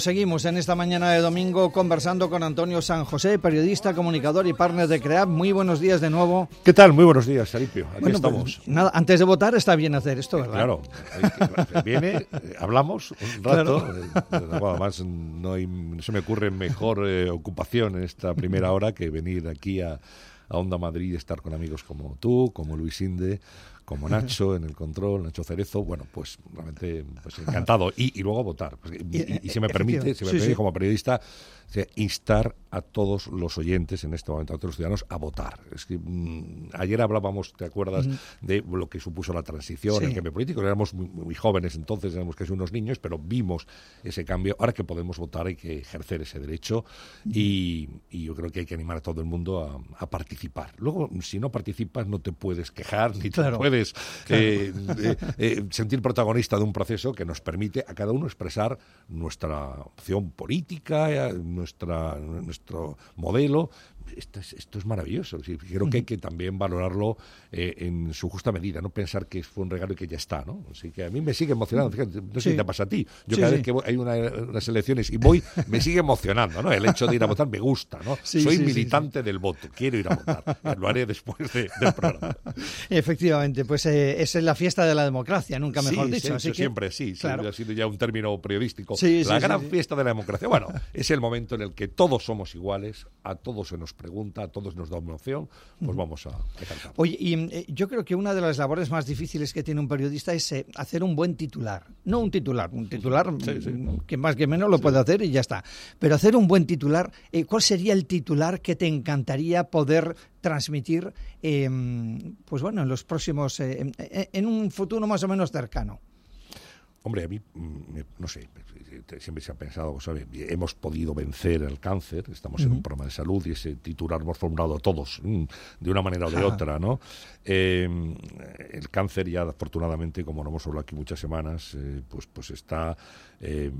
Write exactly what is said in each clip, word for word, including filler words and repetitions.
Seguimos en esta mañana de domingo conversando con Antonio San José, periodista, comunicador y partner de CREAP. Muy buenos días de nuevo. ¿Qué tal? Muy buenos días, Saripio. Aquí bueno, estamos. Pues, nada, antes de votar está bien hacer esto, ¿verdad? Claro. Viene, hablamos un rato. Claro. Bueno, además, no, hay, no se me ocurre mejor eh, ocupación en esta primera hora que venir aquí a, a Onda Madrid y estar con amigos como tú, como Luis Inde, como Nacho en el control, Nacho Cerezo. Bueno, pues realmente pues, encantado. Y, y luego votar. Pues, y, y, y si me permite, si me sí, permite sí. como periodista, o sea, instar a todos los oyentes en este momento, a todos los ciudadanos, a votar. Es que mmm, ayer hablábamos, ¿te acuerdas?, uh-huh. de lo que supuso la transición, sí. el cambio político. Éramos muy, muy jóvenes entonces, éramos casi unos niños, pero vimos ese cambio. Ahora que podemos votar hay que ejercer ese derecho uh-huh. y, y yo creo que hay que animar a todo el mundo a, a participar. Luego, si no participas, no te puedes quejar, ni claro. te puedes claro. eh, eh, eh, sentir protagonista de un proceso que nos permite a cada uno expresar nuestra opción política, eh, nuestra, nuestro modelo. Esto es, esto es maravilloso. Sí, creo que hay que también valorarlo eh, en su justa medida, no pensar que fue un regalo y que ya está, ¿no? Así que a mí me sigue emocionando. Fíjate, no sé sí. si te pasa a ti. Yo sí, cada sí. vez que voy, hay una, unas elecciones y voy, me sigue emocionando, ¿no? El hecho de ir a votar me gusta, ¿no? Sí, Soy sí, militante sí, sí. del voto, quiero ir a votar. Lo haré después de, del programa. Efectivamente, pues eh, es la fiesta de la democracia, nunca mejor sí, dicho. Sí, así que, siempre, sí, claro. sí. Ha sido ya un término periodístico. Sí, la sí, gran sí, sí. fiesta de la democracia. Bueno, es el momento en el que todos somos iguales, a todos se nos pregunta, a todos nos da una opción, pues vamos a, a cantar. Oye, y eh, yo creo que una de las labores más difíciles que tiene un periodista es eh, hacer un buen titular. No un titular, un titular sí, sí. que más que menos lo sí. puede hacer y ya está. Pero hacer un buen titular, eh, ¿cuál sería el titular que te encantaría poder transmitir, eh, pues bueno, en los próximos, eh, en, en un futuro más o menos cercano? Hombre, a mí, no sé, siempre se ha pensado, ¿sabes? Hemos podido vencer el cáncer, estamos uh-huh. en un programa de salud y ese titular hemos formulado todos, de una manera o de otra, ¿no? Eh, el cáncer ya, afortunadamente, como lo hemos hablado aquí muchas semanas, eh, pues, pues está eh,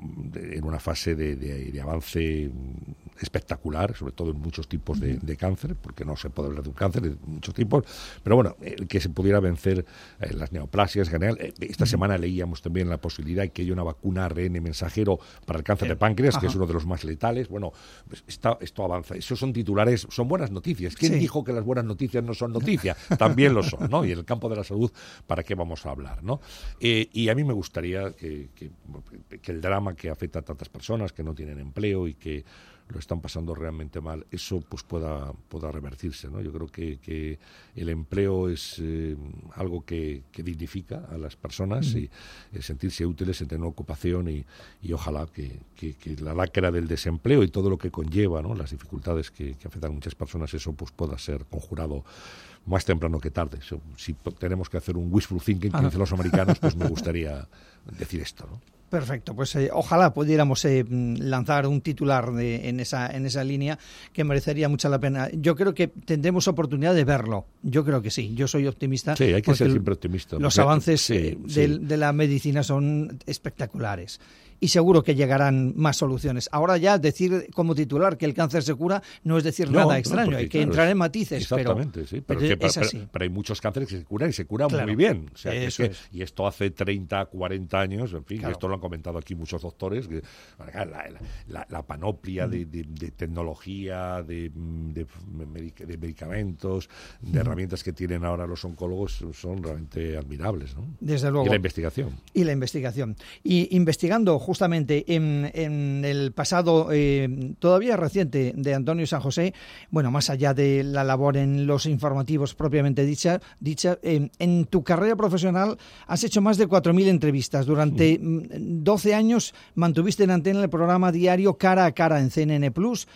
en una fase de, de, de avance espectacular, sobre todo en muchos tipos de, de cáncer, porque no se puede hablar de un cáncer de muchos tipos, pero bueno, el que se pudiera vencer eh, las neoplasias, general, eh, esta uh-huh. semana leíamos también la posibilidad de que haya una vacuna A R N mensajero para el cáncer de páncreas, Ajá. que es uno de los más letales. Bueno, está, esto avanza. Esos son titulares, son buenas noticias. ¿Quién sí. dijo que las buenas noticias no son noticias? También lo son, ¿no? Y en el campo de la salud, ¿para qué vamos a hablar, no? Eh, y a mí me gustaría que, que, que el drama que afecta a tantas personas que no tienen empleo y que lo están pasando realmente mal, eso pues pueda pueda revertirse, ¿no? Yo creo que, que el empleo es eh, algo que, que dignifica a las personas uh-huh. y el sentirse útiles, el tener ocupación y, y ojalá que, que, que la lacra del desempleo y todo lo que conlleva, ¿no? Las dificultades que, que afectan a muchas personas, eso pues pueda ser conjurado más temprano que tarde. So, si tenemos que hacer un wishful thinking que dicen los americanos, pues me gustaría decir esto, ¿no? Perfecto, pues eh, ojalá pudiéramos eh, lanzar un titular de, en esa en esa línea que merecería mucha la pena. Yo creo que tendremos oportunidad de verlo. Yo creo que sí. Yo soy optimista. Sí, hay que ser siempre optimista. Los porque, avances sí, eh, sí. De, de la medicina son espectaculares. Y seguro que llegarán más soluciones. Ahora ya decir como titular que el cáncer se cura no es decir no, nada extraño, no, hay que claro, entrar en matices. Exactamente, pero, sí. Pero, pero, que, pero, es así. Pero, pero hay muchos cánceres que se curan y se curan claro, muy bien. O sea, eso es que, es. Y esto hace treinta, cuarenta años, en fin, claro. esto lo han comentado aquí muchos doctores, que la, la, la, la panoplia mm. de, de, de tecnología, de, de, de medicamentos, de mm. herramientas que tienen ahora los oncólogos son realmente admirables, ¿no? Desde luego. Y la investigación. Y la investigación. Y investigando justamente en En, en el pasado eh, todavía reciente de Antonio San José, bueno, más allá de la labor en los informativos propiamente dicha, dicha eh, en tu carrera profesional has hecho más de cuatro mil entrevistas. Durante mm. doce años mantuviste en antena el programa diario Cara a Cara en C N N Plus,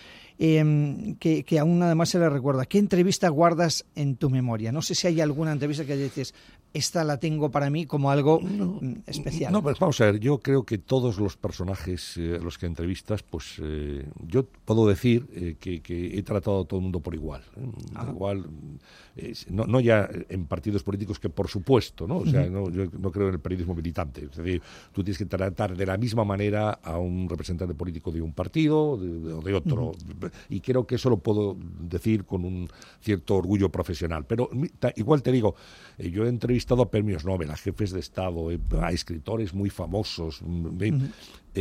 eh, que, que aún además se le recuerda. ¿Qué entrevista guardas en tu memoria? No sé si hay alguna entrevista que dices, esta la tengo para mí como algo no, especial. No, pues vamos a ver, yo creo que todos los personajes a eh, los que entrevistas, pues eh, yo puedo decir eh, que, que he tratado a todo el mundo por igual. ¿eh? Igual, eh, no, no ya en partidos políticos, que por supuesto, ¿no? O sea, uh-huh. no, yo no creo en el periodismo militante. Es decir, tú tienes que tratar de la misma manera a un representante político de un partido o de, de, de otro. Uh-huh. y creo que eso lo puedo decir con un cierto orgullo profesional. Pero igual te digo, eh, yo he entrevistado a premios Nobel, a jefes de Estado, eh, a escritores muy famosos, eh, uh-huh.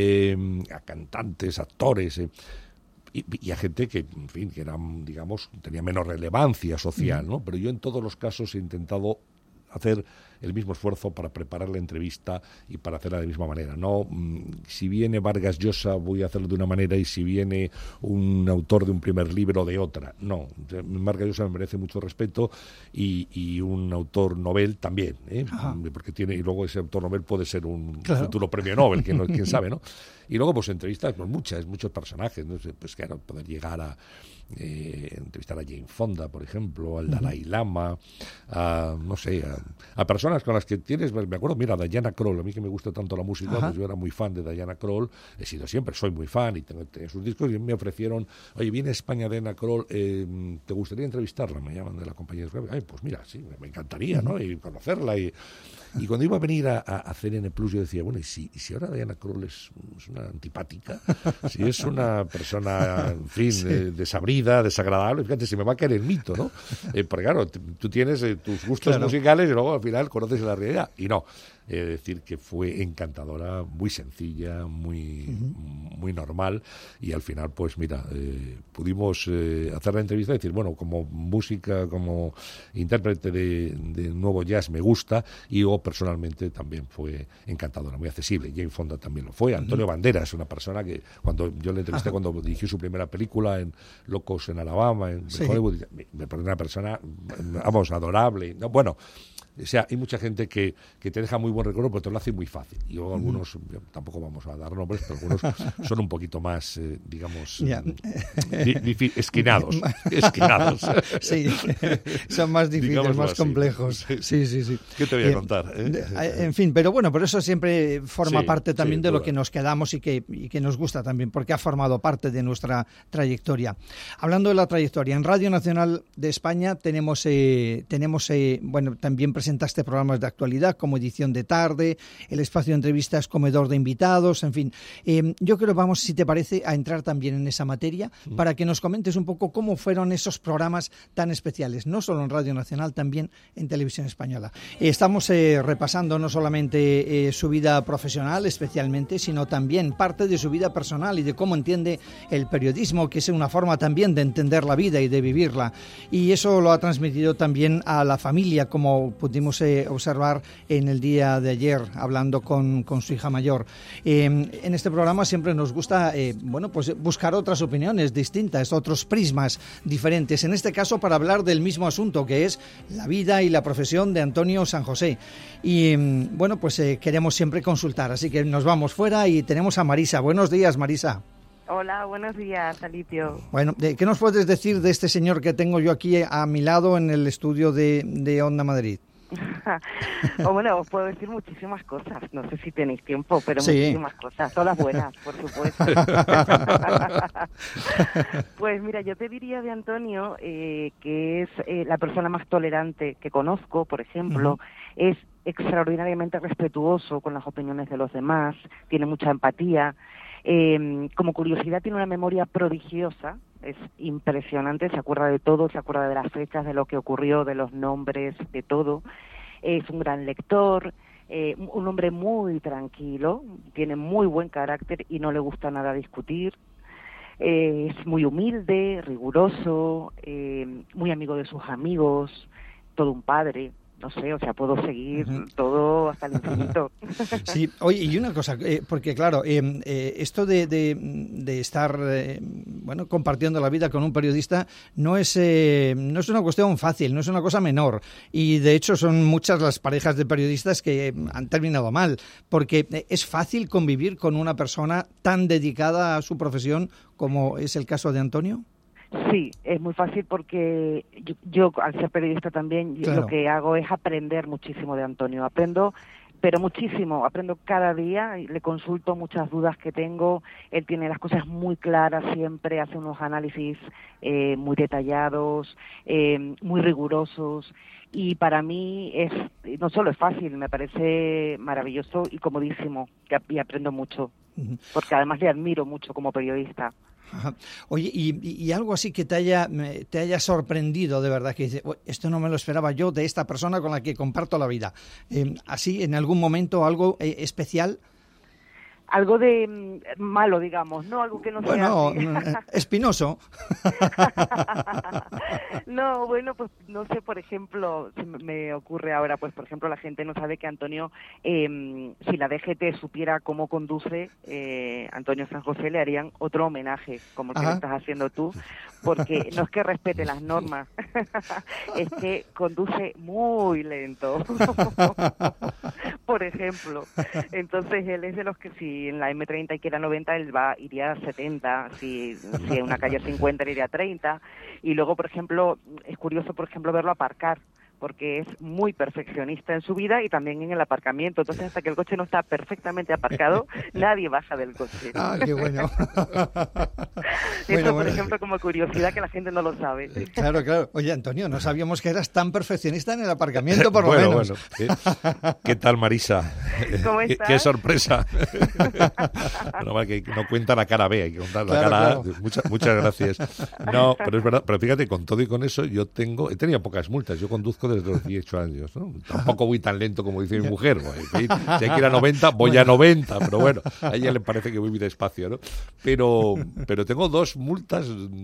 eh, a cantantes, actores, eh, Y, y a gente que, en fin, que eran, digamos, tenía menos relevancia social, ¿no? Pero yo en todos los casos he intentado hacer el mismo esfuerzo para preparar la entrevista y para hacerla de la misma manera. No, si viene Vargas Llosa voy a hacerlo de una manera y si viene un autor de un primer libro de otra. No, Vargas Llosa me merece mucho respeto y, y un autor Nobel también, ¿eh? Porque tiene, y luego ese autor Nobel puede ser un claro. futuro premio Nobel, quién, quién sabe, ¿no? Y luego pues entrevistas, pues muchas, muchos personajes, ¿no? Pues claro, poder llegar a Eh, entrevistar a Jane Fonda, por ejemplo, al Dalai Lama, a, no sé, a, a personas con las que tienes, me acuerdo, mira, Diana Krall, a mí que me gusta tanto la música, Ajá. pues yo era muy fan de Diana Krall, he sido siempre, soy muy fan y tengo, tengo sus discos y me ofrecieron, oye, viene a España Diana Krall, eh, ¿te gustaría entrevistarla? Me llaman de la compañía de ay, pues mira, sí, me encantaría, ¿no? Y conocerla y... Y cuando iba a venir a, a, a C N N Plus yo decía, bueno, ¿y si, y si ahora Diana Krall es, es una antipática? Si es una persona, en fin, sí. eh, desabrida, desagradable, fíjate, si me va a caer el mito, ¿no? Eh, porque claro, t- tú tienes eh, tus gustos claro. musicales y luego al final conoces la realidad. Y no, he de decir que fue encantadora, muy sencilla, muy, uh-huh. muy normal y al final, pues mira, eh, pudimos eh, hacer la entrevista y decir, bueno, como música, como intérprete de, de nuevo jazz me gusta y yo personalmente también fue encantadora, muy accesible. Jane Fonda también lo fue. Antonio uh-huh. Banderas, una persona que cuando yo le entrevisté, uh-huh. cuando dirigió su primera película en Locos en Alabama, en sí. Hollywood, me, me parece una persona, vamos, adorable. No, bueno, o sea, hay mucha gente que, que te deja muy buen recuerdo, pero te lo hace muy fácil. Y luego algunos, mm. tampoco vamos a dar nombres, pero algunos son un poquito más, eh, digamos, yeah. di, di, esquinados. esquinados. Sí, son más difíciles, digamos más así. Complejos. Sí, sí, sí. ¿Qué te voy a eh, contar? Eh? En fin, pero bueno, pero eso siempre forma sí, parte también sí, de lo que nos quedamos y que, y que nos gusta también, porque ha formado parte de nuestra trayectoria. Hablando de la trayectoria, en Radio Nacional de España tenemos, eh, tenemos eh, bueno, también presentaste programas de actualidad como Edición de Tarde, el espacio de entrevistas Comedor de Invitados, en fin. Eh, yo creo que vamos, si te parece, a entrar también en esa materia mm. para que nos comentes un poco cómo fueron esos programas tan especiales, no solo en Radio Nacional, también en Televisión Española. Eh, estamos eh, repasando no solamente eh, su vida profesional especialmente, sino también parte de su vida personal y de cómo entiende el periodismo, que es una forma también de entender la vida y de vivirla. Y eso lo ha transmitido también a la familia, como pudimos eh, observar en el día de ayer hablando con, con su hija mayor. Eh, en este programa siempre nos gusta eh, bueno, pues buscar otras opiniones distintas, otros prismas diferentes, en este caso para hablar del mismo asunto, que es la vida y la profesión de Antonio San José. Y bueno, pues eh, queremos siempre consultar, así que nos vamos fuera y tenemos a Marisa. Buenos días, Marisa. Hola, buenos días, Alipio. Bueno, ¿qué nos puedes decir de este señor que tengo yo aquí a mi lado en el estudio de, de Onda Madrid? O bueno, os puedo decir muchísimas cosas, no sé si tenéis tiempo, pero sí. muchísimas cosas, todas buenas, por supuesto. Pues mira, yo te diría de Antonio eh, que es eh, la persona más tolerante que conozco, por ejemplo, uh-huh. es extraordinariamente respetuoso con las opiniones de los demás, tiene mucha empatía. Eh, como curiosidad, tiene una memoria prodigiosa, es impresionante, se acuerda de todo, se acuerda de las fechas, de lo que ocurrió, de los nombres, de todo. Es un gran lector, eh, un hombre muy tranquilo, tiene muy buen carácter y no le gusta nada discutir. Eh, es muy humilde, riguroso, eh, muy amigo de sus amigos, todo un padre. No sé, o sea, puedo seguir uh-huh. todo hasta el infinito. Sí, oye, y una cosa, eh, porque claro, eh, eh, esto de, de, de estar, eh, bueno, compartiendo la vida con un periodista no es, eh, no es una cuestión fácil, no es una cosa menor. Y de hecho son muchas las parejas de periodistas que han terminado mal, porque es fácil convivir con una persona tan dedicada a su profesión como es el caso de Antonio. Sí, es muy fácil porque yo, yo al ser periodista también, claro. lo que hago es aprender muchísimo de Antonio. Aprendo, pero muchísimo, aprendo cada día, le consulto muchas dudas que tengo, él tiene las cosas muy claras siempre, hace unos análisis eh, muy detallados, eh, muy rigurosos, y para mí es no solo es fácil, me parece maravilloso y comodísimo, y aprendo mucho, porque además le admiro mucho como periodista. Ajá. Oye, y, y algo así que te haya te haya sorprendido de verdad, que dices, esto no me lo esperaba yo de esta persona con la que comparto la vida. Eh, así, en algún momento, algo eh, especial. Algo de mm, malo, digamos, ¿no? Algo que no bueno, sea así. espinoso. No, bueno, pues no sé, por ejemplo, se me ocurre ahora, pues por ejemplo, la gente no sabe que Antonio, eh, si la D G T supiera cómo conduce, eh, Antonio San José le harían otro homenaje, como el que Ajá. le estás haciendo tú, porque no es que respete las normas, es que conduce muy lento, por ejemplo. Entonces él es de los que si en la eme treinta hay que ir a noventa, él va iría a setenta, si, si en una calle cincuenta él iría a treinta, y luego, por ejemplo, es curioso, por ejemplo, verlo aparcar, porque es muy perfeccionista en su vida y también en el aparcamiento. Entonces, hasta que el coche no está perfectamente aparcado, nadie baja del coche. Ah, qué bueno. Eso, bueno, por bueno. ejemplo, como curiosidad que la gente no lo sabe. Claro, claro. Oye, Antonio, no sabíamos que eras tan perfeccionista en el aparcamiento, por lo bueno, menos. Bueno, ¿qué, ¿qué tal, Marisa? ¿Cómo ¿Qué, estás? qué sorpresa. Bueno, que no cuenta la cara B, hay que contar la Claro, cara A. claro. Muchas, muchas gracias. No, pero es verdad, pero fíjate, con todo y con eso, yo tengo, he tenido pocas multas. Yo conduzco desde los dieciocho años, ¿no? Tampoco voy tan lento como dice mi mujer. Si hay que ir a noventa, voy bueno. a noventa, pero bueno, a ella le parece que voy muy despacio, ¿no? Pero, pero tengo dos multas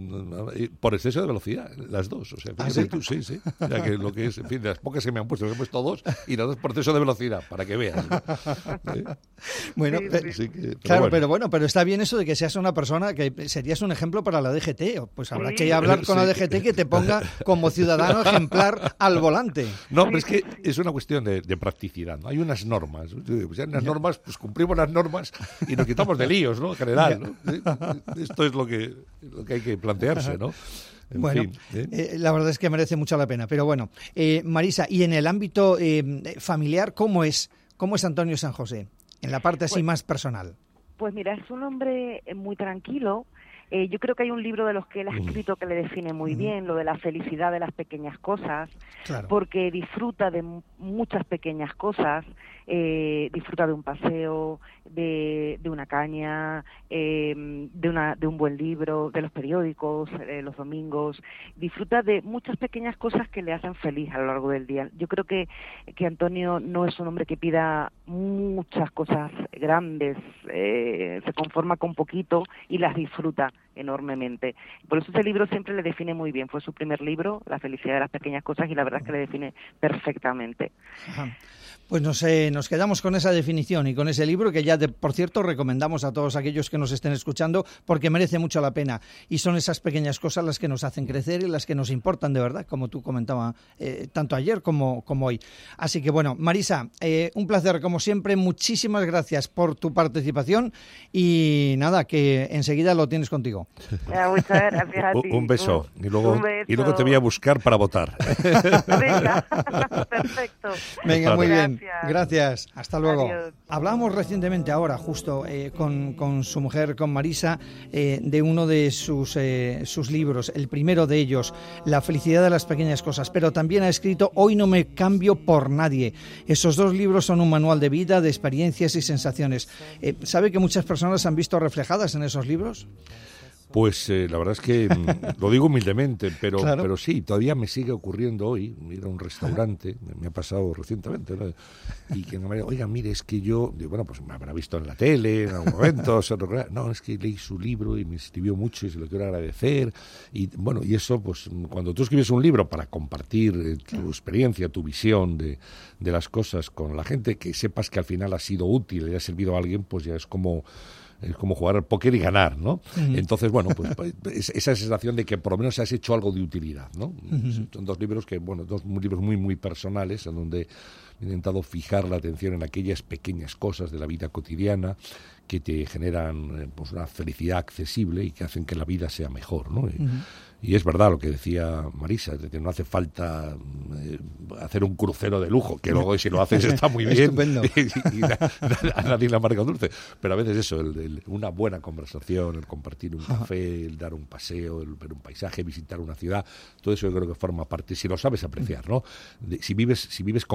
por exceso de velocidad, las dos. O sea, ¿Ah, sí? tú, sí, sí. O sea, que lo que es, en fin, de las pocas que me han puesto, me he puesto dos y las dos por exceso de velocidad, para que veas, ¿no? ¿Eh? Bueno, sí, pe- sí. Que, pero claro, bueno. pero bueno, pero está bien eso de que seas una persona que serías un ejemplo para la D G T. Pues habrá Sí. que hablar con Sí. la D G T que te ponga como ciudadano ejemplar al volante. No, pero es que es una cuestión de, de practicidad, ¿no? Hay unas normas, pues hay unas normas, pues cumplimos las normas y nos quitamos de líos, ¿no? En general, ¿no? ¿Eh? Esto es lo que, lo que hay que plantearse, ¿no? En Bueno, fin, ¿eh? eh, la verdad es que merece mucho la pena. Pero bueno, eh, Marisa, y en el ámbito eh, familiar, ¿cómo es, cómo es Antonio San José? En la parte así Pues- más personal. Pues mira, es un hombre eh, muy tranquilo. Eh, yo creo que hay un libro de los que él ha escrito que le define muy Ujú. bien, lo de la felicidad de las pequeñas cosas, Claro. porque disfruta de mu- muchas pequeñas cosas, eh, disfruta de un paseo, de, de una caña, eh, de, una, de un buen libro, de los periódicos, eh, los domingos, disfruta de muchas pequeñas cosas que le hacen feliz a lo largo del día. Yo creo que, que Antonio no es un hombre que pida muchas cosas grandes, eh, se conforma con poquito y las disfruta enormemente. Por eso ese libro siempre le define muy bien. Fue su primer libro, La felicidad de las pequeñas cosas, y la verdad es que le define perfectamente. Ajá. Pues nos, eh, nos quedamos con esa definición y con ese libro que ya, de, por cierto, recomendamos a todos aquellos que nos estén escuchando porque merece mucho la pena. Y son esas pequeñas cosas las que nos hacen crecer y las que nos importan de verdad, como tú comentabas eh, tanto ayer como, como hoy. Así que bueno, Marisa, eh, un placer como siempre. Muchísimas gracias por tu participación y nada, que enseguida lo tienes contigo. Ya, muchas gracias a ti. Un, un beso. Un- Y luego, un beso. y luego te voy a buscar para votar. Venga, perfecto. Venga, muy bien. Gracias. Gracias. Hasta luego. Adiós. Hablamos recientemente ahora, justo eh, con, con su mujer, con Marisa, eh, de uno de sus, eh, sus libros, el primero de ellos, La felicidad de las pequeñas cosas, pero también ha escrito Hoy no me cambio por nadie. Esos dos libros son un manual de vida, de experiencias y sensaciones. Eh, ¿Sabe que muchas personas se han visto reflejadas en esos libros? Pues eh, la verdad es que mm, lo digo humildemente, pero, Claro. pero sí, todavía me sigue ocurriendo hoy ir a un restaurante, me, me ha pasado recientemente, ¿no? Y que me diga, oiga, mire, es que yo, digo, bueno, pues me habrá visto en la tele en algún momento, se recuerda, no, es que leí su libro y me escribió mucho y se lo quiero agradecer. Y bueno, y eso, pues cuando tú escribes un libro para compartir eh, tu experiencia, tu visión de, de las cosas con la gente, que sepas que al final ha sido útil y ha servido a alguien, pues ya es como... es como jugar al póker y ganar, ¿no? Uh-huh. Entonces, bueno, pues es, esa sensación de que por lo menos has hecho algo de utilidad, ¿no? Uh-huh. Son dos libros que, bueno, dos libros muy, muy personales, en donde he intentado fijar la atención en aquellas pequeñas cosas de la vida cotidiana que te generan pues, una felicidad accesible y que hacen que la vida sea mejor, ¿no? Uh-huh. Y es verdad lo que decía Marisa, es decir, no hace falta eh, hacer un crucero de lujo, que luego si lo haces está muy bien y, y, y a, a nadie le amarga dulce, pero a veces eso, el, el, una buena conversación, el compartir un café, el dar un paseo, el ver un paisaje, visitar una ciudad, todo eso yo creo que forma parte, si lo sabes apreciar, ¿no? De, si vives si vives con consciencia.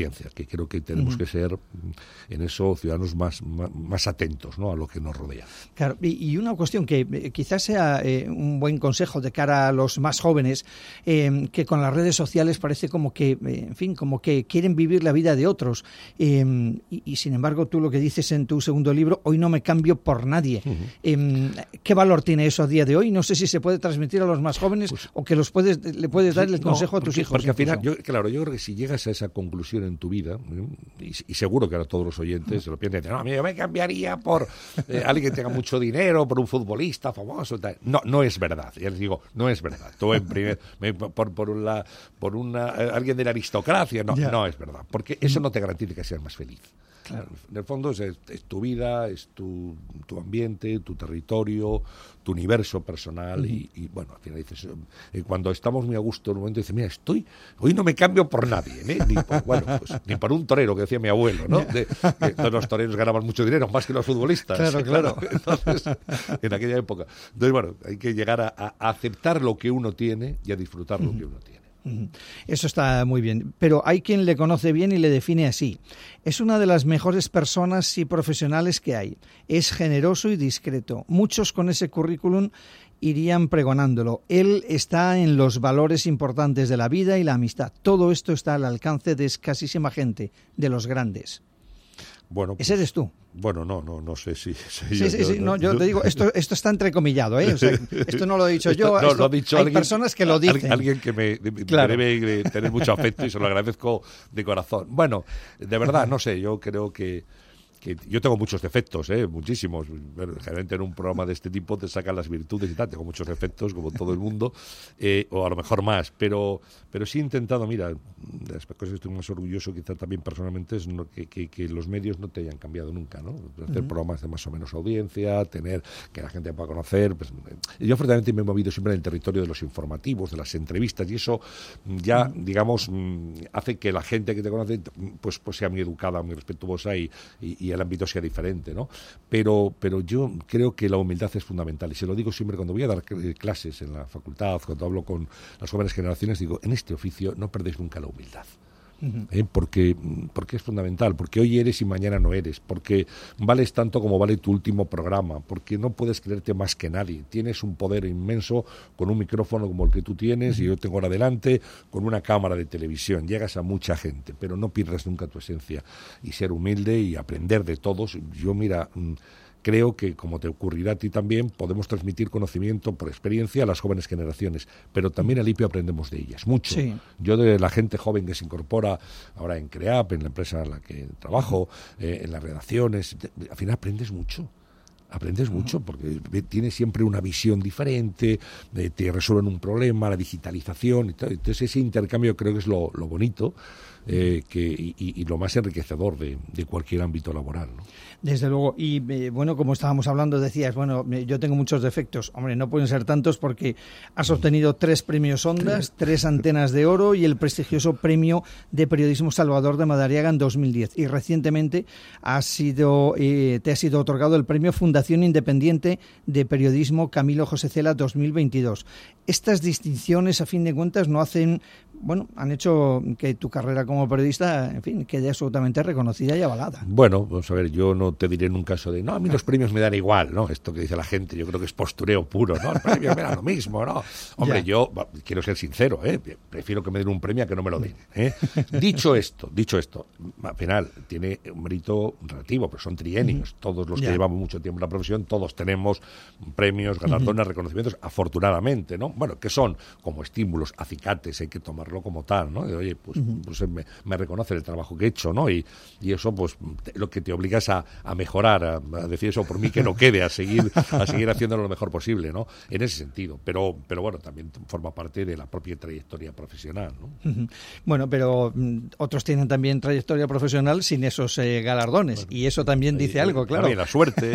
audiencia, que creo que tenemos uh-huh. que ser en eso ciudadanos más, más, más atentos, ¿no?, a lo que nos rodea. Claro, y, y una cuestión que eh, quizás sea eh, un buen consejo de cara a los más jóvenes, eh, que con las redes sociales parece como que, eh, en fin, como que quieren vivir la vida de otros, eh, y, y sin embargo tú lo que dices en tu segundo libro, hoy no me cambio por nadie. Uh-huh. Eh, ¿Qué valor tiene eso a día de hoy? No sé si se puede transmitir a los más jóvenes pues, o que los puedes, le puedes dar el no, consejo a tus porque, hijos. Porque al final, yo, claro, yo creo que si llegas a esa conclusión en tu vida, y, y seguro que ahora todos los oyentes se lo piensan, no, yo me cambiaría por eh, alguien que tenga mucho dinero, por un futbolista famoso, tal. No, no es verdad. Ya les digo, no es verdad. Tú en primer, por, por, una, por una, alguien de la aristocracia, no, yeah. no es verdad. Porque eso no te garantiza que seas más feliz. Claro. En el fondo es, es tu vida, es tu, tu ambiente, tu territorio, tu universo personal. Uh-huh. y, y bueno, al final dices, eh, cuando estamos muy a gusto en un momento dices, mira, estoy, hoy no me cambio por nadie, ¿eh? ni por, bueno, pues, ni por un torero, que decía mi abuelo, ¿no? De, que todos los toreros ganaban mucho dinero, más que los futbolistas. Claro, claro. Entonces, en aquella época. Entonces, bueno, hay que llegar a, a aceptar lo que uno tiene y a disfrutar uh-huh. lo que uno tiene. Eso está muy bien, pero hay quien le conoce bien y le define así. Es una de las mejores personas y profesionales que hay. Es generoso y discreto. Muchos con ese currículum irían pregonándolo. Él está en los valores importantes de la vida y la amistad. Todo esto está al alcance de escasísima gente, de los grandes. Bueno, pues, ese eres tú. Bueno, no, no, no sé si... si sí, yo, sí, yo, sí, no, yo yo, te digo, esto, esto está entrecomillado, ¿eh? O sea, esto no lo he dicho yo, esto, no, esto, lo ha dicho hay alguien, personas que lo dicen. Alguien que me, claro. me debe tener mucho afecto y se lo agradezco de corazón. Bueno, de verdad, no sé, yo creo que... que yo tengo muchos defectos, ¿eh? muchísimos. Generalmente en un programa de este tipo te sacan las virtudes y tal. Tengo muchos defectos, como todo el mundo, eh, o a lo mejor más. Pero pero sí he intentado, mira, de las cosas que estoy más orgulloso quizá también personalmente es no, que, que, que los medios no te hayan cambiado nunca, ¿no? Hacer uh-huh. programas de más o menos audiencia, tener que la gente pueda conocer. Pues, yo francamente me he movido siempre en el territorio de los informativos, de las entrevistas, y eso ya, uh-huh. digamos, hace que la gente que te conoce pues, pues sea muy educada, muy respetuosa y, y, y el ámbito sea diferente, ¿no? Pero, pero yo creo que la humildad es fundamental, y se lo digo siempre cuando voy a dar clases en la facultad, cuando hablo con las jóvenes generaciones, digo, en este oficio no perdéis nunca la humildad. Uh-huh. ¿Eh? Porque, porque es fundamental, porque hoy eres y mañana no eres, porque vales tanto como vale tu último programa, porque no puedes creerte más que nadie, tienes un poder inmenso con un micrófono como el que tú tienes uh-huh. y yo tengo ahora delante, con una cámara de televisión, llegas a mucha gente, pero no pierdas nunca tu esencia, y ser humilde y aprender de todos. Yo mira, creo que, como te ocurrirá a ti también, podemos transmitir conocimiento por experiencia a las jóvenes generaciones, pero también al I P I aprendemos de ellas, mucho. Sí. Yo de la gente joven que se incorpora ahora en CREAP, en la empresa en la que trabajo, eh, en las redacciones, al final aprendes mucho. Aprendes mucho porque tienes siempre una visión diferente, eh, te resuelven un problema, la digitalización y tal. Entonces ese intercambio creo que es lo, lo bonito eh, que, y, y lo más enriquecedor de, de cualquier ámbito laboral, ¿no? Desde luego, y eh, bueno, como estábamos hablando, decías, bueno, yo tengo muchos defectos. Hombre, no pueden ser tantos porque has obtenido tres premios Ondas, tres Antenas de Oro y el prestigioso Premio de Periodismo Salvador de Madariaga en dos mil diez. Y recientemente has sido, eh, te ha sido otorgado el Premio Fundación Independiente de Periodismo Camilo José Cela dos mil veintidós. Estas distinciones, a fin de cuentas, no hacen, bueno, han hecho que tu carrera como periodista, en fin, quede absolutamente reconocida y avalada. Bueno, vamos a ver, yo no te diré en un caso de, no, a mí los premios me dan igual, ¿no? Esto que dice la gente, yo creo que es postureo puro, ¿no? Los premios me dan lo mismo, ¿no? Hombre, ya. yo quiero ser sincero, ¿eh? Prefiero que me den un premio a que no me lo den, ¿eh? Dicho esto, dicho esto, al final tiene un mérito relativo, pero son trienios. Todos los ya. que llevamos mucho tiempo en la profesión, todos tenemos premios, galardones, uh-huh. reconocimientos, afortunadamente, ¿no? Bueno, que son como estímulos, acicates, hay que tomarlo como tal, ¿no? De, oye, pues, uh-huh. pues me, me reconoce el trabajo que he hecho, ¿no? Y, y eso, pues, te, lo que te obligas a, a mejorar, a, a decir eso por mí que no quede, a seguir a seguir haciéndolo lo mejor posible, ¿no? En ese sentido. Pero, pero bueno, también forma parte de la propia trayectoria profesional, ¿no? Uh-huh. Bueno, pero mm, otros tienen también trayectoria profesional sin esos eh, galardones, bueno, y eso también dice eh, algo, claro. También la suerte.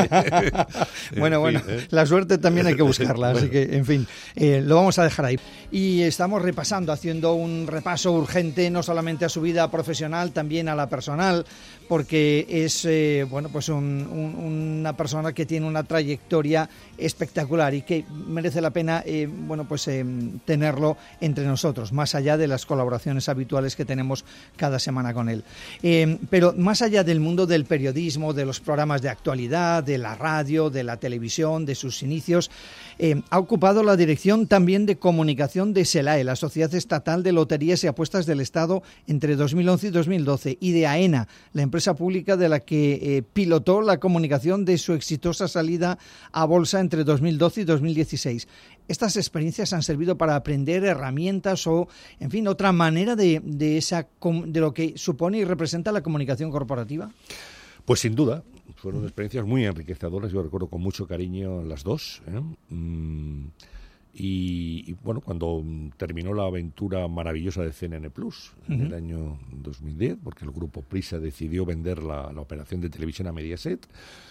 bueno, bueno, fin, ¿eh? La suerte también hay que buscarla, bueno. Así que, en fin, eh, lo vamos a dejar ahí. Y estamos repasando, haciendo un repaso urgente, no solamente a su vida profesional, también a la personal, porque es eh, bueno pues un, un, una persona que tiene una trayectoria espectacular y que merece la pena eh, bueno pues eh, tenerlo entre nosotros, más allá de las colaboraciones habituales que tenemos cada semana con él. Eh, pero más allá del mundo del periodismo, de los programas de actualidad, de la radio, de la televisión, de sus inicios, eh, ha ocupado la dirección también de comunicación de SELAE, la Sociedad Estatal de Loterías y Apuestas del Estado, entre dos mil once y dos mil doce, y de AENA, la empresa pública de la que eh, pilotó la comunicación de su exitosa salida a bolsa entre dos mil doce y dos mil dieciséis. ¿Estas experiencias han servido para aprender herramientas o, en fin, otra manera de, de, esa, de lo que supone y representa la comunicación corporativa? Pues sin duda, fueron experiencias muy enriquecedoras, yo recuerdo con mucho cariño las dos, ¿eh? Mm, y, y bueno, cuando terminó la aventura maravillosa de C N N Plus en uh-huh. el año dos mil diez, porque el grupo Prisa decidió vender la, la operación de televisión a Mediaset,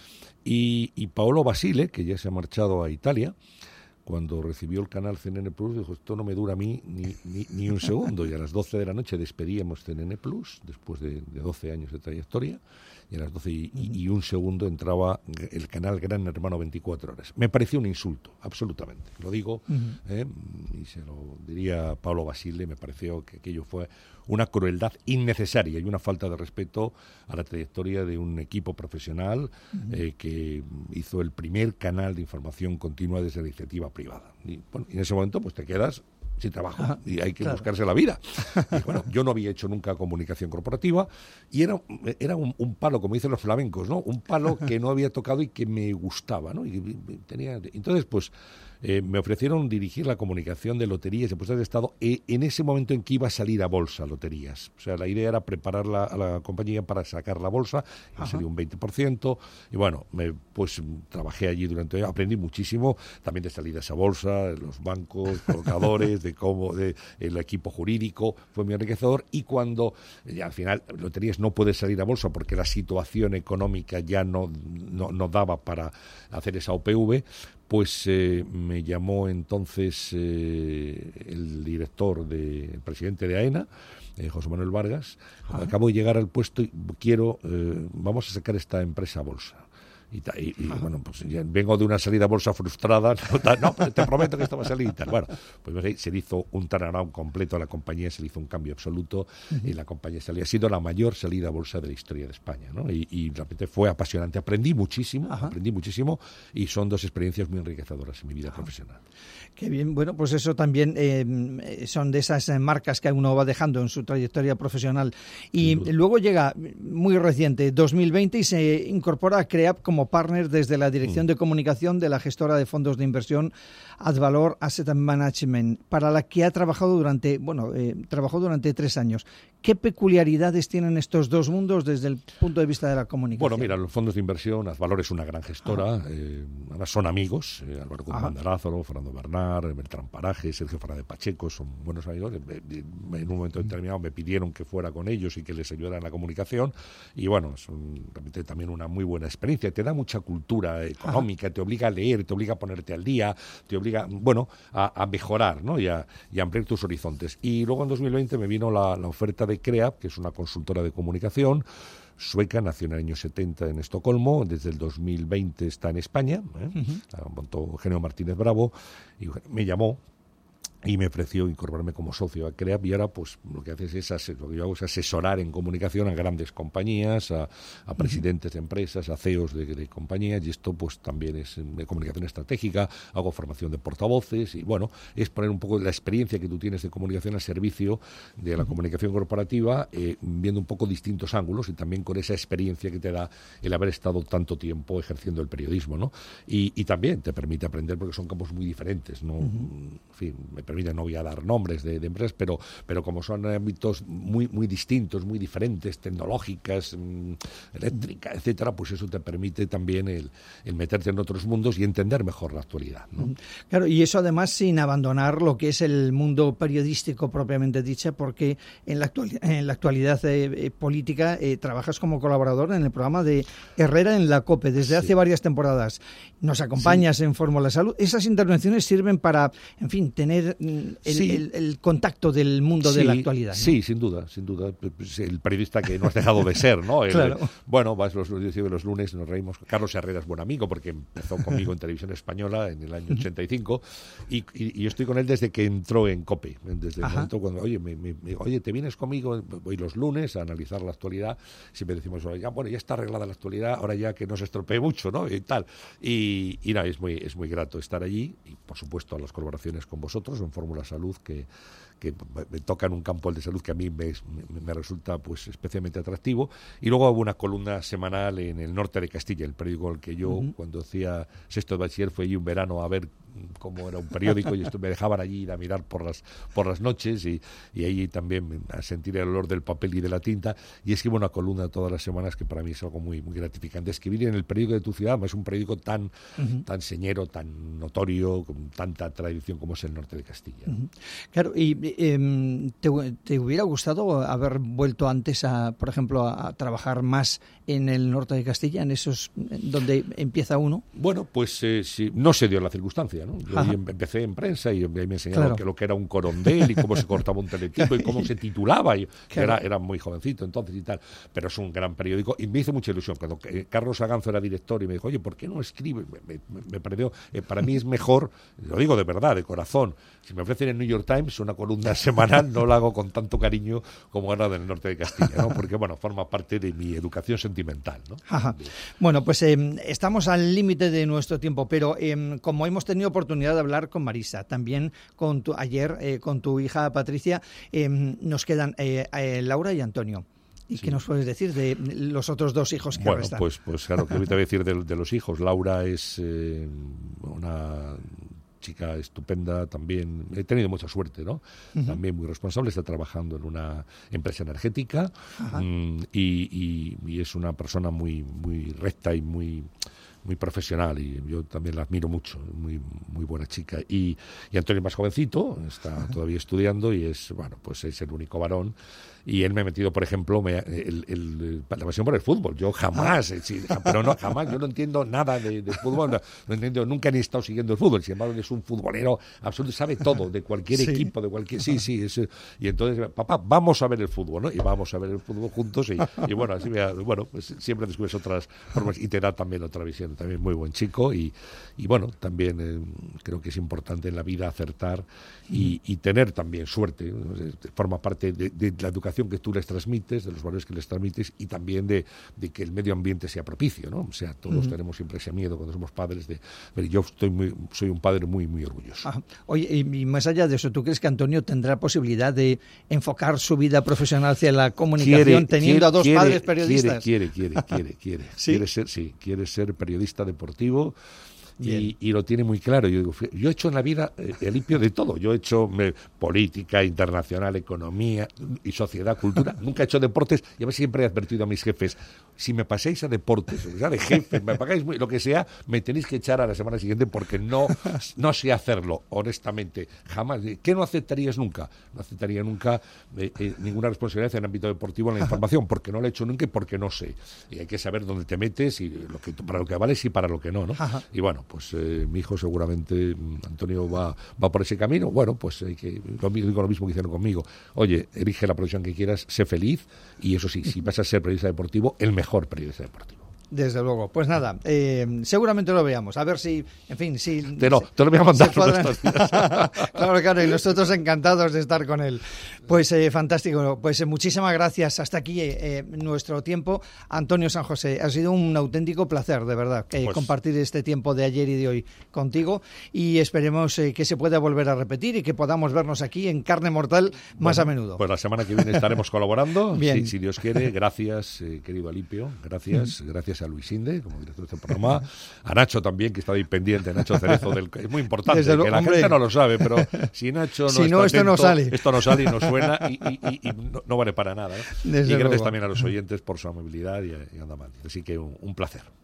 y, y Paolo Basile, que ya se ha marchado a Italia, cuando recibió el canal C N N Plus, dijo, esto no me dura a mí ni, ni, ni un segundo. Y a las doce de la noche despedíamos C N N Plus, después de, de doce años de trayectoria, y a las doce y, y, y un segundo entraba el canal Gran Hermano veinticuatro horas. Me pareció un insulto, absolutamente. Lo digo, uh-huh. eh, y se lo diría a Paolo Basile, me pareció que aquello fue una crueldad innecesaria y una falta de respeto a la trayectoria de un equipo profesional uh-huh. eh, que hizo el primer canal de información continua desde la iniciativa privada. Y, bueno, y en ese momento pues te quedas sin trabajo. Ajá, y hay que claro. buscarse la vida. Y bueno, yo no había hecho nunca comunicación corporativa y era, era un, un palo, como dicen los flamencos, ¿no? Un palo que no había tocado y que me gustaba, ¿no? Y, y tenía, entonces, pues, eh, me ofrecieron dirigir la comunicación de loterías y apuestas de Estado eh, en ese momento en que iba a salir a bolsa loterías. O sea, la idea era preparar la, a la compañía para sacar la bolsa, y salió un veinte por ciento, y bueno, me, pues trabajé allí durante, aprendí muchísimo, también de salidas a bolsa, los bancos, colocadores, de cómo, de el equipo jurídico, fue muy enriquecedor, y cuando ya, al final loterías no puede salir a bolsa porque la situación económica ya no, no, no daba para hacer esa O P V, pues eh, me llamó entonces eh, el director, de, el presidente de AENA, eh, José Manuel Vargas. Ah. Acabo de llegar al puesto y quiero, eh, vamos a sacar esta empresa a bolsa. Y, y, y bueno, pues ya vengo de una salida a bolsa frustrada, no, no, pero te prometo que esto va a salir y tal. Bueno, pues se le hizo un turnaround completo a la compañía, se le hizo un cambio absoluto uh-huh. y la compañía salió. Ha sido la mayor salida a bolsa de la historia de España, ¿no? Y, y realmente fue apasionante. Aprendí muchísimo, uh-huh. aprendí muchísimo y son dos experiencias muy enriquecedoras en mi vida uh-huh. profesional. Qué bien, bueno, pues eso también eh, son de esas marcas que uno va dejando en su trayectoria profesional. Y luego llega, muy reciente, dos mil veinte, y se incorpora a CREAP como partner desde la Dirección mm. de Comunicación de la gestora de fondos de inversión Advalor Asset Management, para la que ha trabajado durante, bueno, eh, trabajó durante tres años. ¿Qué peculiaridades tienen estos dos mundos desde el punto de vista de la comunicación? Bueno, mira, los fondos de inversión, Advalor es una gran gestora, eh, además son amigos, eh, Álvaro Guzmán de Lázaro, Fernando Bernal, Beltrán Paraje, Sergio Fernández Pacheco, son buenos amigos. En un momento determinado me pidieron que fuera con ellos y que les ayudara en la comunicación, y bueno, es un, realmente también una muy buena experiencia. Te da mucha cultura económica, Ajá. te obliga a leer, te obliga a ponerte al día, te obliga, bueno, a, a mejorar, ¿no? y, a, y a ampliar tus horizontes. Y luego en dos mil veinte me vino la, la oferta de CREAP, que es una consultora de comunicación sueca, nació en el año setenta en Estocolmo, desde el dos mil veinte está en España, ¿eh? Uh-huh. La montó Eugenio Martínez Bravo, y me llamó y me ofreció incorporarme como socio a CREAP, y ahora pues lo que haces es ases- lo que yo hago es asesorar en comunicación a grandes compañías, a, a presidentes de empresas, a C E Os de, de compañías, y esto pues también es de comunicación estratégica, hago formación de portavoces, y bueno, es poner un poco la experiencia que tú tienes de comunicación al servicio de la comunicación corporativa, eh, viendo un poco distintos ángulos, y también con esa experiencia que te da el haber estado tanto tiempo ejerciendo el periodismo, ¿no? Y, y también te permite aprender, porque son campos muy diferentes, ¿no? Uh-huh. En fin, me permite, no voy a dar nombres de, de empresas, pero, pero como son ámbitos muy, muy distintos, muy diferentes, tecnológicas, mmm, eléctricas, etcétera, pues eso te permite también el, el meterte en otros mundos y entender mejor la actualidad, ¿no? Claro, y eso además sin abandonar lo que es el mundo periodístico propiamente dicho, porque en la, actual, en la actualidad eh, política eh, trabajas como colaborador en el programa de Herrera en la COPE desde sí. hace varias temporadas. Nos acompañas sí. en Fórmula Salud. Esas intervenciones sirven para, en fin, tener el, sí. el, el contacto del mundo sí, de la actualidad, ¿no? Sí, sin duda, sin duda. El periodista que no has dejado de ser, ¿no? El, claro. Bueno, vas los, los, los lunes, nos reímos. Carlos Herrera es buen amigo porque empezó conmigo en Televisión Española en el año ochenta y cinco y, y, y yo estoy con él desde que entró en COPE, desde el Ajá. momento cuando, oye, me, me, me, oye, ¿te vienes conmigo? Voy los lunes a analizar la actualidad. Siempre decimos, ya, bueno, ya está arreglada la actualidad, ahora ya que no se estropee mucho, ¿no? Y tal. Y, y nada, es muy, es muy grato estar allí y, por supuesto, a las colaboraciones con vosotros en Fórmula Salud, que que me toca en un campo el de salud que a mí me, me, me resulta pues especialmente atractivo. Y luego hago una columna semanal en El Norte de Castilla, el periódico al que yo, uh-huh. cuando hacía sexto de bachiller, fui allí un verano a ver cómo era un periódico y esto, me dejaban allí ir a mirar por las por las noches y, y allí también a sentir el olor del papel y de la tinta, y escribo una columna todas las semanas que para mí es algo muy, muy gratificante. Escribir en el periódico de tu ciudad, es un periódico tan, uh-huh. tan señero, tan notorio, con tanta tradición como es El Norte de Castilla. Uh-huh. Claro, y eh, te, ¿te hubiera gustado haber vuelto antes, a, por ejemplo, a, a trabajar más en el Norte de Castilla, en esos donde empieza uno? Bueno, pues eh, sí, no se dio la circunstancia, ¿no? Yo empecé en prensa y me enseñaron claro. que lo que era un corondel y cómo se cortaba un teletipo y cómo se titulaba. Y claro. era, era muy jovencito entonces y tal, pero es un gran periódico y me hizo mucha ilusión. Cuando eh, Carlos Aganzo era director y me dijo, oye, ¿por qué no escribe? Me, me, me pareció, eh, para mí es mejor, lo digo de verdad, de corazón, si me ofrecen en New York Times una columna semanal, no la hago con tanto cariño como ahora del Norte de Castilla, ¿no? Porque, bueno, forma parte de mi educación sentimental, ¿no? Ajá. Bueno, pues eh, estamos al límite de nuestro tiempo, pero eh, como hemos tenido oportunidad de hablar con Marisa, también con tu, ayer eh, con tu hija Patricia, eh, nos quedan eh, eh, Laura y Antonio. ¿Y sí. qué nos puedes decir de los otros dos hijos que bueno, restan? Pues, pues claro, que ahorita voy a decir de, de los hijos. Laura es eh, una chica estupenda también. He tenido mucha suerte, ¿no? Uh-huh. También muy responsable, está trabajando en una empresa energética um, y, y, y es una persona muy, muy recta y muy... muy profesional, y yo también la admiro mucho, muy muy buena chica. Y, y Antonio es más jovencito, está todavía estudiando y es, bueno, pues es el único varón. Y él me ha metido, por ejemplo, me, el, el, la pasión por el fútbol. Yo jamás, ah. sí, pero no, jamás, yo no entiendo nada de, de fútbol, no, no entiendo, nunca he estado siguiendo el fútbol. Sin embargo, él es un futbolero absoluto, sabe todo, de cualquier sí. equipo, de cualquier... Sí, sí, es, y entonces, papá, vamos a ver el fútbol, ¿no? Y vamos a ver el fútbol juntos y, y bueno, así me, bueno, pues siempre descubres otras formas y te da también otra visión. También muy buen chico y, y bueno, también eh, creo que es importante en la vida acertar y, y tener también suerte, ¿no? Forma parte de, de la educación que tú les transmites, de los valores que les transmites y también de, de que el medio ambiente sea propicio, ¿no? O sea, todos uh-huh. tenemos siempre ese miedo cuando somos padres de... Pero yo estoy muy, soy un padre muy, muy orgulloso. Ah, oye, y más allá de eso, ¿tú crees que Antonio tendrá posibilidad de enfocar su vida profesional hacia la comunicación quiere, teniendo quiere, a dos quiere, padres periodistas? Quiere, quiere, quiere, quiere, quiere. ¿Sí? Quiere ser, sí, quiere ser periodista deportivo. Y, y lo tiene muy claro. Yo digo, yo he hecho en la vida eh, limpio de todo. Yo he hecho me, política, internacional, economía y sociedad, cultura. Nunca he hecho deportes y a veces siempre he advertido a mis jefes, si me pasáis a deportes, o sea, de jefes, me pagáis muy, lo que sea, me tenéis que echar a la semana siguiente porque no, no sé hacerlo, honestamente. Jamás. ¿Qué no aceptarías nunca? No aceptaría nunca eh, eh, ninguna responsabilidad en el ámbito deportivo en la información, porque no la he hecho nunca y porque no sé. Y hay que saber dónde te metes y lo que, para lo que vales y para lo que no, ¿no? Y bueno, pues eh, mi hijo seguramente, Antonio, va, va por ese camino. Bueno, pues hay que, lo, digo lo mismo que hicieron conmigo. Oye, elige la profesión que quieras, sé feliz y eso sí, si vas a ser periodista deportivo, el mejor periodista deportivo. Desde luego. Pues nada, eh, seguramente lo veamos. A ver si, en fin, si... Te, no, te lo voy a mandar podrán... estos días. Claro, claro, y nosotros encantados de estar con él. Pues eh, fantástico. Pues eh, muchísimas gracias. Hasta aquí eh, nuestro tiempo. Antonio San José, ha sido un auténtico placer, de verdad, eh, pues... compartir este tiempo de ayer y de hoy contigo y esperemos eh, que se pueda volver a repetir y que podamos vernos aquí en Carne Mortal más bueno, a menudo. Pues la semana que viene estaremos colaborando. Bien. Si, si Dios quiere. Gracias, eh, querido Alipio. Gracias, mm. gracias a Luis Inde, como director de este programa, a Nacho también, que está ahí pendiente, Nacho Cerezo, del, es muy importante, Desde que lo, la hombre, gente no lo sabe, pero si Nacho no si no, está esto atento, no sale. Esto no sale y no suena y, y, y, y no, no vale para nada, ¿no? Y gracias luego. También a los oyentes por su amabilidad y, y anda mal. Así que un, un placer.